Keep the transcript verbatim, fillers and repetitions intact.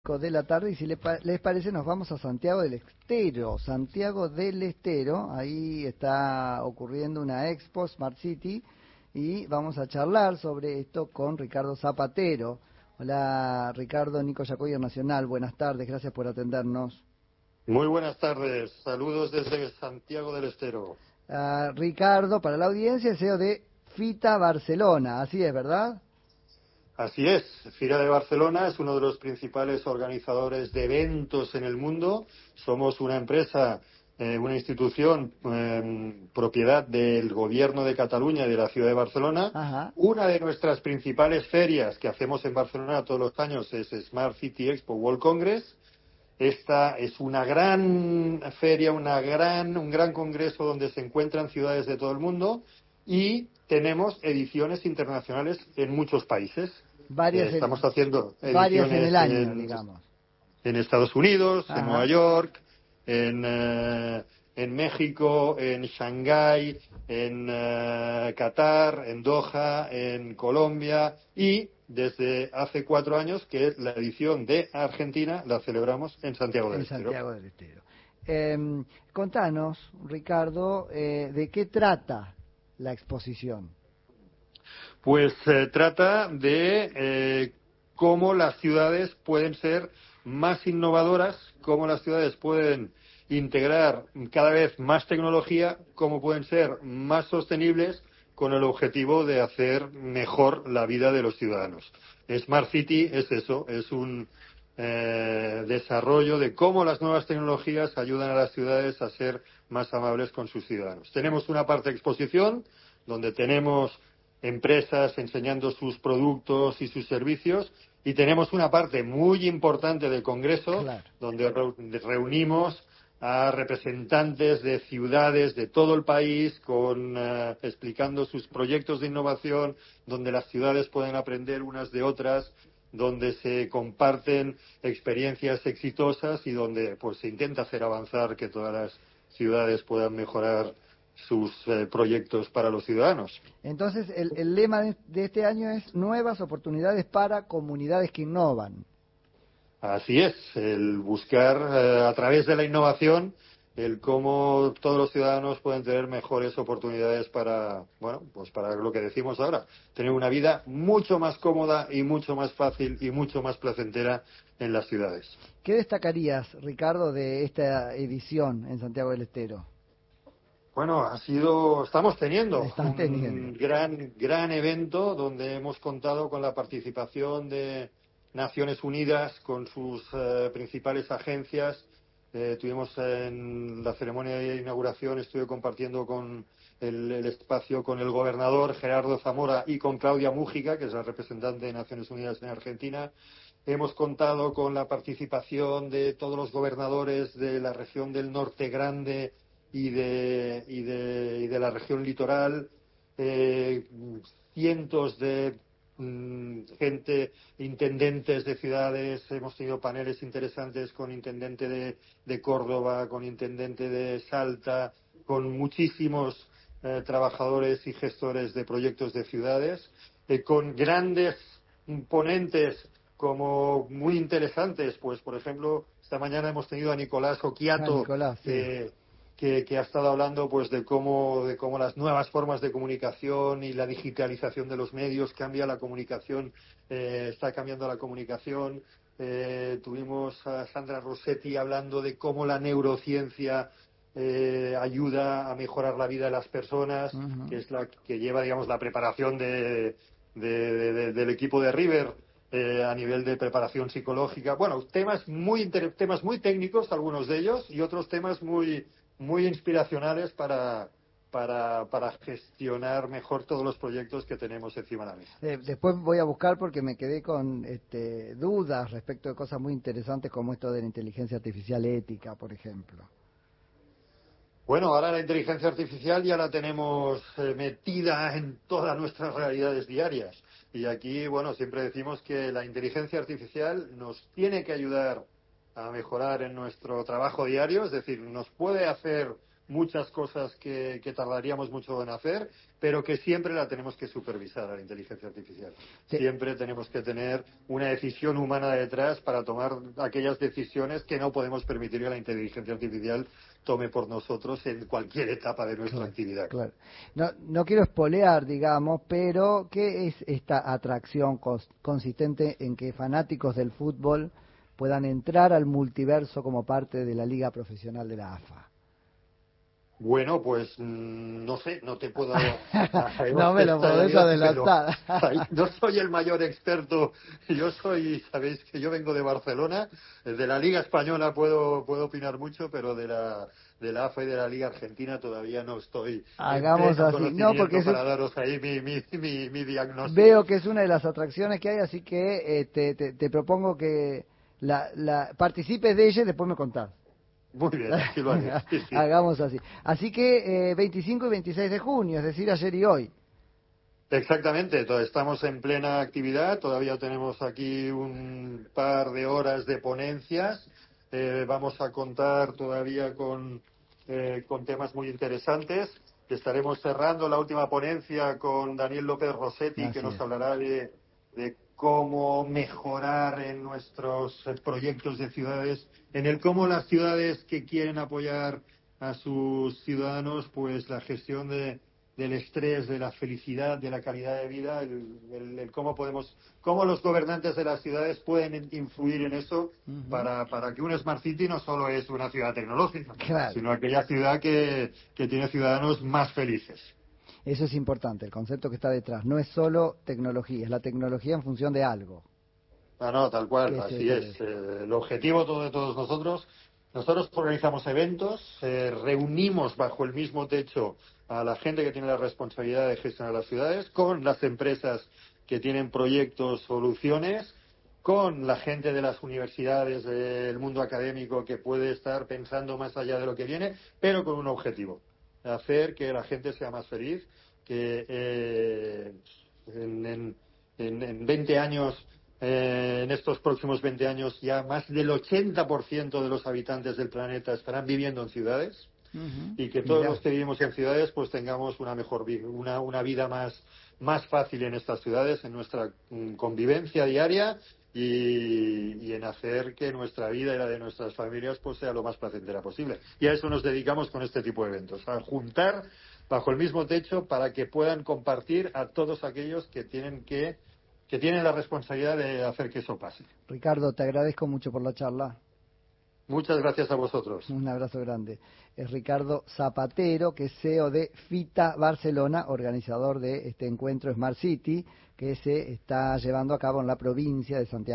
cinco de la tarde y si les, pa les parece nos vamos a Santiago del Estero. Santiago del Estero, ahí está ocurriendo una expo Smart City y vamos a charlar sobre esto con Ricardo Zapatero. Hola Ricardo, Nico Yacoyer Nacional, buenas tardes, gracias por atendernos. Muy buenas tardes, saludos desde Santiago del Estero. Uh, Ricardo, para la audiencia, C E O de Fita Barcelona, así es, ¿verdad? Así es, Fira de Barcelona es uno de los principales organizadores de eventos en el mundo. Somos una empresa, eh, una institución, eh, propiedad del Gobierno de Cataluña y de la Ciudad de Barcelona. Ajá. Una de nuestras principales ferias que hacemos en Barcelona todos los años es Smart City Expo World Congress. Esta es una gran feria, una gran, un gran congreso donde se encuentran ciudades de todo el mundo y tenemos ediciones internacionales en muchos países. Varias, Eh, estamos haciendo varias en ediciones el año, en, digamos. en Estados Unidos, Ajá. en Nueva York, en, eh, en México, en Shanghái, en eh, Qatar, en Doha, en Colombia y desde hace cuatro años que la edición de Argentina la celebramos en Santiago del En Estero. Santiago del Estero. Eh, contanos, Ricardo, eh, ¿de qué trata la exposición? Pues se eh, trata de eh, cómo las ciudades pueden ser más innovadoras, cómo las ciudades pueden integrar cada vez más tecnología, cómo pueden ser más sostenibles con el objetivo de hacer mejor la vida de los ciudadanos. Smart City es eso, es un eh, desarrollo de cómo las nuevas tecnologías ayudan a las ciudades a ser más amables con sus ciudadanos. Tenemos una parte de exposición donde tenemos empresas enseñando sus productos y sus servicios y tenemos una parte muy importante del Congreso claro. donde reunimos a representantes de ciudades de todo el país con uh, explicando sus proyectos de innovación, donde las ciudades pueden aprender unas de otras, donde se comparten experiencias exitosas y donde pues se intenta hacer avanzar que todas las ciudades puedan mejorar sus eh, proyectos para los ciudadanos. Entonces, el, el lema de, de este año es nuevas oportunidades para comunidades que innovan. Así es, el buscar eh, a través de la innovación el cómo todos los ciudadanos pueden tener mejores oportunidades para, bueno, pues para lo que decimos ahora, tener una vida mucho más cómoda y mucho más fácil y mucho más placentera en las ciudades. ¿Qué destacarías, Ricardo, de esta edición en Santiago del Estero? Bueno, ha sido, estamos teniendo Están un teniendo. gran, gran evento donde hemos contado con la participación de Naciones Unidas, con sus eh, principales agencias. Eh, tuvimos en la ceremonia de inauguración, estuve compartiendo con el, el espacio con el gobernador Gerardo Zamora y con Claudia Mújica, que es la representante de Naciones Unidas en Argentina. Hemos contado con la participación de todos los gobernadores de la región del Norte Grande y de, y de, y de la región litoral, eh, cientos de mm, gente, intendentes de ciudades, hemos tenido paneles interesantes con intendente de, de Córdoba, con intendente de Salta, con muchísimos eh, trabajadores y gestores de proyectos de ciudades, eh, con grandes ponentes como muy interesantes, pues por ejemplo, esta mañana hemos tenido a Nicolás Occhiato, Ah, Nicolás, sí. eh, Que, que ha estado hablando pues de cómo de cómo las nuevas formas de comunicación y la digitalización de los medios cambia la comunicación, eh, está cambiando la comunicación. Eh, tuvimos a Sandra Rossetti hablando de cómo la neurociencia eh, ayuda a mejorar la vida de las personas, uh-huh. que es la que lleva, digamos, la preparación de, de, de, de, del equipo de River. Eh, a nivel de preparación psicológica, bueno, temas muy inter- temas muy técnicos, algunos de ellos, y otros temas muy muy inspiracionales para, para, para gestionar mejor todos los proyectos que tenemos encima de la mesa. Eh, después voy a buscar porque me quedé con este, dudas respecto de cosas muy interesantes como esto de la inteligencia artificial ética, por ejemplo. Bueno, ahora la inteligencia artificial ya la tenemos eh, metida en todas nuestras realidades diarias. Y aquí, bueno, siempre decimos que la inteligencia artificial nos tiene que ayudar a mejorar en nuestro trabajo diario, es decir, nos puede hacer muchas cosas que, que tardaríamos mucho en hacer, pero que siempre la tenemos que supervisar a la inteligencia artificial. Sí. Siempre tenemos que tener una decisión humana detrás para tomar aquellas decisiones que no podemos permitir que la inteligencia artificial tome por nosotros en cualquier etapa de nuestra claro, actividad. Claro. No, no quiero espolear, digamos, pero ¿qué es esta atracción cons consistente en que fanáticos del fútbol puedan entrar al multiverso como parte de la Liga Profesional de la A F A? Bueno, pues no sé, no te puedo... no me lo podés adelantar. No soy el mayor experto, yo soy, sabéis que yo vengo de Barcelona, de la Liga Española puedo puedo opinar mucho, pero de la de la A F A y de la Liga Argentina todavía no estoy Hagamos en así, no, porque para es... daros ahí mi, mi, mi, mi diagnóstico. Veo que es una de las atracciones que hay, así que eh, te, te, te propongo que la, la participes de ella y después me contás. Muy bien, así lo haré. Sí, sí. Hagamos así. Así que eh, veinticinco y veintiséis de junio, es decir, ayer y hoy. Exactamente, estamos en plena actividad, todavía tenemos aquí un par de horas de ponencias, eh, vamos a contar todavía con, eh, con temas muy interesantes. Estaremos cerrando la última ponencia con Daniel López Rossetti, Así que nos es. hablará de, de cómo mejorar en nuestros proyectos de ciudades, en el cómo las ciudades que quieren apoyar a sus ciudadanos, pues la gestión de, del estrés, de la felicidad, de la calidad de vida, el, el, el cómo podemos, cómo los gobernantes de las ciudades pueden influir en eso uh-huh. para, para que un Smart City no solo es una ciudad tecnológica, claro. sino aquella ciudad que, que tiene ciudadanos más felices. Eso es importante, el concepto que está detrás. No es solo tecnología, es la tecnología en función de algo. Ah, no, tal cual, así es. es. Eh, el objetivo todo de todos nosotros, nosotros organizamos eventos, eh, reunimos bajo el mismo techo a la gente que tiene la responsabilidad de gestionar las ciudades, con las empresas que tienen proyectos, soluciones, con la gente de las universidades, del mundo académico que puede estar pensando más allá de lo que viene, pero con un objetivo. Hacer que la gente sea más feliz, que eh, en, en, en, en veinte años, eh, en estos próximos veinte años, ya más del ochenta por ciento de los habitantes del planeta estarán viviendo en ciudades uh-huh. y que todos Mirá. los que vivimos en ciudades pues tengamos una mejor una, una vida más, más fácil en estas ciudades, en nuestra um, convivencia diaria y, y en hacer que nuestra vida y la de nuestras familias pues sea lo más placentera posible. Y a eso nos dedicamos con este tipo de eventos, a juntar bajo el mismo techo para que puedan compartir a todos aquellos que tienen que que tienen la responsabilidad de hacer que eso pase. Ricardo, te agradezco mucho por la charla. Muchas gracias a vosotros. Un abrazo grande. Es Ricardo Zapatero, que es C E O de FITA Barcelona, organizador de este encuentro Smart City, que se está llevando a cabo en la provincia de Santiago.